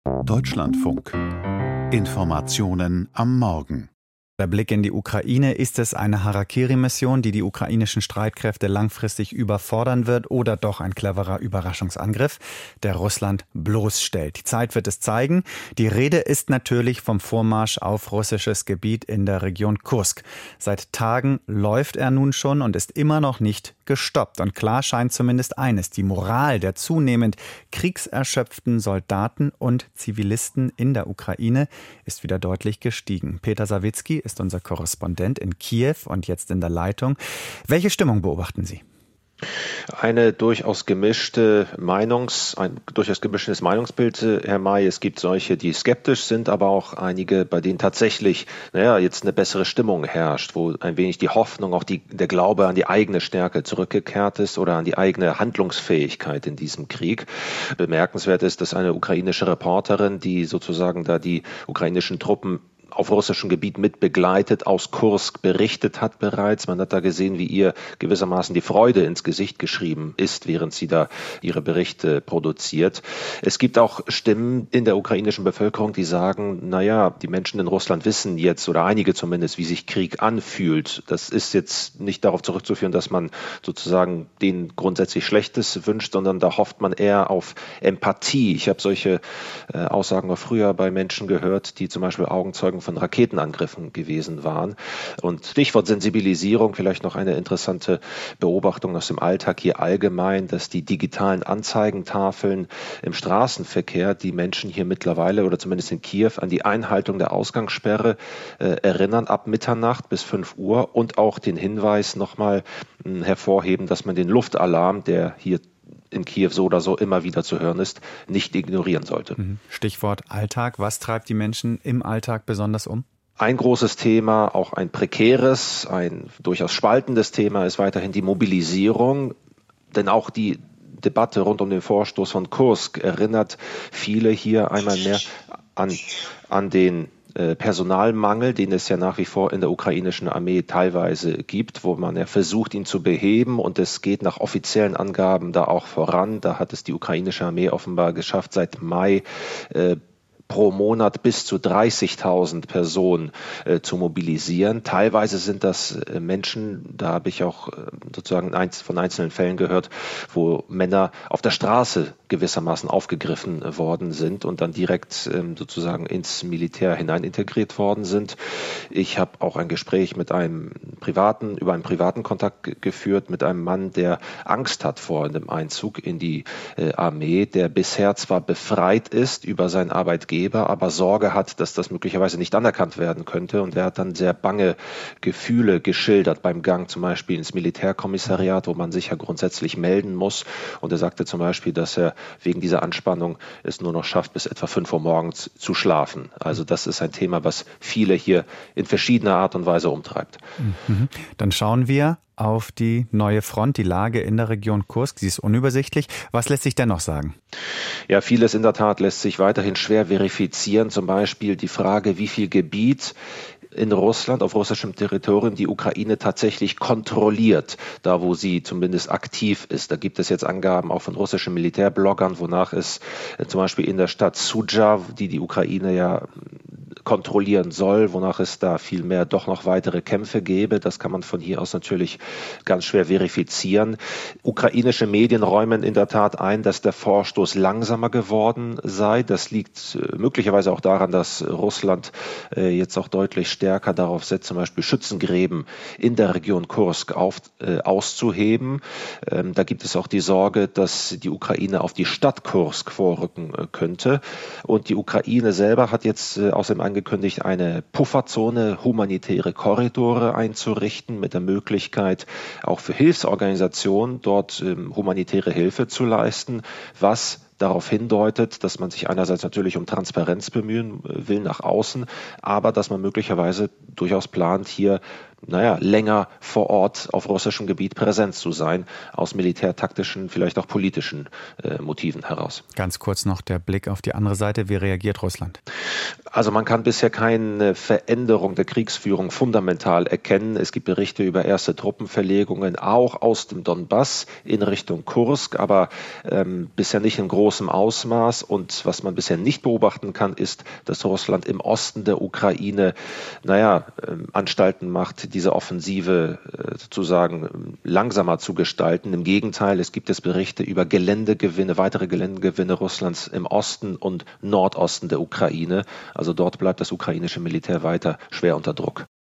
Deutschlandfunk. Informationen am Morgen. Der Blick in die Ukraine. Ist es eine Harakiri-Mission, die die ukrainischen Streitkräfte langfristig überfordern wird, oder doch ein cleverer Überraschungsangriff, der Russland bloßstellt? Die Zeit wird es zeigen. Die Rede ist natürlich vom Vormarsch auf russisches Gebiet in der Region Kursk. Seit Tagen läuft er nun schon und ist immer noch nicht gestoppt. Und klar scheint zumindest eines: Die Moral der zunehmend kriegserschöpften Soldaten und Zivilisten in der Ukraine ist wieder deutlich gestiegen. Peter Sawicki ist unser Korrespondent in Kiew und jetzt in der Leitung. Welche Stimmung beobachten Sie? Ein durchaus gemischtes Meinungsbild, Herr May. Es gibt solche, die skeptisch sind, aber auch einige, bei denen tatsächlich, jetzt eine bessere Stimmung herrscht, wo ein wenig die Hoffnung, auch der Glaube an die eigene Stärke zurückgekehrt ist oder an die eigene Handlungsfähigkeit in diesem Krieg. Bemerkenswert ist, dass eine ukrainische Reporterin, die sozusagen da die ukrainischen Truppen auf russischem Gebiet mit begleitet, aus Kursk berichtet hat bereits. Man hat da gesehen, wie ihr gewissermaßen die Freude ins Gesicht geschrieben ist, während sie da ihre Berichte produziert. Es gibt auch Stimmen in der ukrainischen Bevölkerung, die sagen, die Menschen in Russland wissen jetzt, oder einige zumindest, wie sich Krieg anfühlt. Das ist jetzt nicht darauf zurückzuführen, dass man sozusagen denen grundsätzlich Schlechtes wünscht, sondern da hofft man eher auf Empathie. Ich habe solche Aussagen auch früher bei Menschen gehört, die zum Beispiel Augenzeugen von Raketenangriffen gewesen waren. Und Stichwort Sensibilisierung, vielleicht noch eine interessante Beobachtung aus dem Alltag hier allgemein, dass die digitalen Anzeigentafeln im Straßenverkehr die Menschen hier mittlerweile, oder zumindest in Kiew, an die Einhaltung der Ausgangssperre erinnern, ab Mitternacht bis 5 Uhr, und auch den Hinweis nochmal hervorheben, dass man den Luftalarm, der hier in Kiew so oder so immer wieder zu hören ist, nicht ignorieren sollte. Stichwort Alltag. Was treibt die Menschen im Alltag besonders um? Ein großes Thema, auch ein prekäres, ein durchaus spaltendes Thema ist weiterhin die Mobilisierung. Denn auch die Debatte rund um den Vorstoß von Kursk erinnert viele hier einmal mehr an den Personalmangel, den es ja nach wie vor in der ukrainischen Armee teilweise gibt, wo man ja versucht, ihn zu beheben, und es geht nach offiziellen Angaben da auch voran. Da hat es die ukrainische Armee offenbar geschafft, seit Mai pro Monat bis zu 30.000 Personen zu mobilisieren. Teilweise sind das Menschen, da habe ich auch sozusagen von einzelnen Fällen gehört, wo Männer auf der Straße gewissermaßen aufgegriffen worden sind und dann direkt sozusagen ins Militär hinein integriert worden sind. Ich habe auch ein Gespräch über einen privaten Kontakt geführt mit einem Mann, der Angst hat vor dem Einzug in die Armee, der bisher zwar befreit ist über seinen Arbeitgeber, aber Sorge hat, dass das möglicherweise nicht anerkannt werden könnte. Und er hat dann sehr bange Gefühle geschildert beim Gang zum Beispiel ins Militärkommissariat, wo man sich ja grundsätzlich melden muss. Und er sagte zum Beispiel, dass er wegen dieser Anspannung es nur noch schafft, bis etwa 5 Uhr morgens zu schlafen. Also das ist ein Thema, was viele hier in verschiedener Art und Weise umtreibt. Dann schauen wir auf die neue Front, die Lage in der Region Kursk. Sie ist unübersichtlich. Was lässt sich dennoch sagen? Ja, vieles in der Tat lässt sich weiterhin schwer verifizieren. Zum Beispiel die Frage, wie viel Gebiet in Russland, auf russischem Territorium, die Ukraine tatsächlich kontrolliert, da wo sie zumindest aktiv ist. Da gibt es jetzt Angaben auch von russischen Militärbloggern, wonach es zum Beispiel in der Stadt Sudzha, die Ukraine ja kontrollieren soll, wonach es da vielmehr doch noch weitere Kämpfe gäbe. Das kann man von hier aus natürlich ganz schwer verifizieren. Ukrainische Medien räumen in der Tat ein, dass der Vorstoß langsamer geworden sei. Das liegt möglicherweise auch daran, dass Russland jetzt auch deutlich stärker darauf setzt, zum Beispiel Schützengräben in der Region Kursk auszuheben. Da gibt es auch die Sorge, dass die Ukraine auf die Stadt Kursk vorrücken könnte. Und die Ukraine selber hat jetzt außerdem angekündigt, eine Pufferzone, humanitäre Korridore einzurichten, mit der Möglichkeit, auch für Hilfsorganisationen dort humanitäre Hilfe zu leisten, was darauf hindeutet, dass man sich einerseits natürlich um Transparenz bemühen will nach außen, aber dass man möglicherweise durchaus plant, hier länger vor Ort auf russischem Gebiet präsent zu sein, aus militärtaktischen, vielleicht auch politischen Motiven heraus. Ganz kurz noch der Blick auf die andere Seite. Wie reagiert Russland? Also man kann bisher keine Veränderung der Kriegsführung fundamental erkennen. Es gibt Berichte über erste Truppenverlegungen, auch aus dem Donbass in Richtung Kursk, aber bisher nicht in großem Ausmaß. Und was man bisher nicht beobachten kann, ist, dass Russland im Osten der Ukraine, Anstalten macht, diese Offensive sozusagen langsamer zu gestalten. Im Gegenteil, es gibt Berichte über weitere Geländegewinne Russlands im Osten und Nordosten der Ukraine. Also dort bleibt das ukrainische Militär weiter schwer unter Druck.